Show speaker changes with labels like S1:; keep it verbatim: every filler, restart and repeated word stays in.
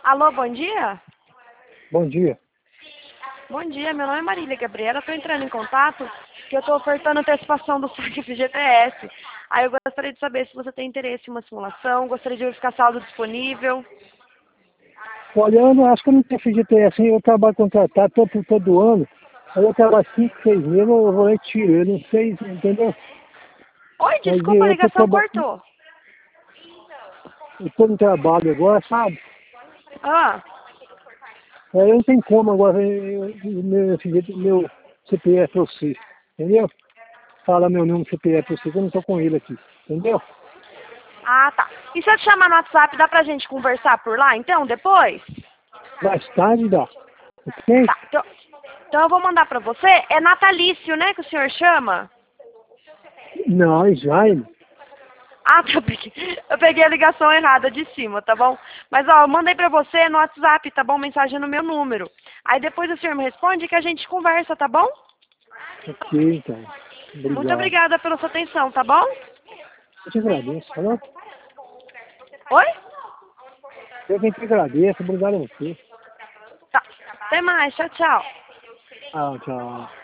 S1: Alô, bom dia?
S2: Bom dia.
S1: Bom dia, meu nome é Marília Gabriela, estou entrando em contato porque eu estou ofertando antecipação do saque F G T S. Aí eu gostaria de saber se você tem interesse em uma simulação, gostaria de verificar saldo disponível.
S2: Olha, eu não, acho que eu não tenho F G T S, hein? Eu trabalho contratado todo, todo ano. Aí eu trabalho cinco, seis meses, eu vou retiro. Eu não sei, entendeu?
S1: Oi,
S2: Mas
S1: desculpa, a
S2: eu tô,
S1: ligação
S2: traba-
S1: cortou.
S2: eu tô no trabalho agora, sabe?
S1: Ah,
S2: Aí eu não tenho como agora eu- eu- meu, F G T, meu C P F pra você, entendeu? Fala meu número C P F pra você, que eu não tô com ele aqui, entendeu?
S1: ah, tá. E se eu te chamar no WhatsApp, dá pra gente conversar por lá, então, depois?
S2: Mais tarde dá. Ok?
S1: Tá, então, então eu vou mandar pra você. É natalício, né, que o senhor chama?
S2: Não, é Jaime.
S1: Ah, tá, peguei- eu peguei a ligação errada de cima, tá bom? Mas, ó, eu mandei pra você no WhatsApp, tá bom? Mensagem no meu número. Aí depois o senhor me responde que a gente conversa, tá bom?
S2: Ok, então.
S1: Muito
S2: Obrigado.
S1: obrigada pela sua atenção, tá bom?
S2: Eu te agradeço, falou?
S1: Oi?
S2: Eu quem te agradeço, obrigado a você.
S1: Tá. Até mais, tchau, tchau.
S2: Ah, tchau.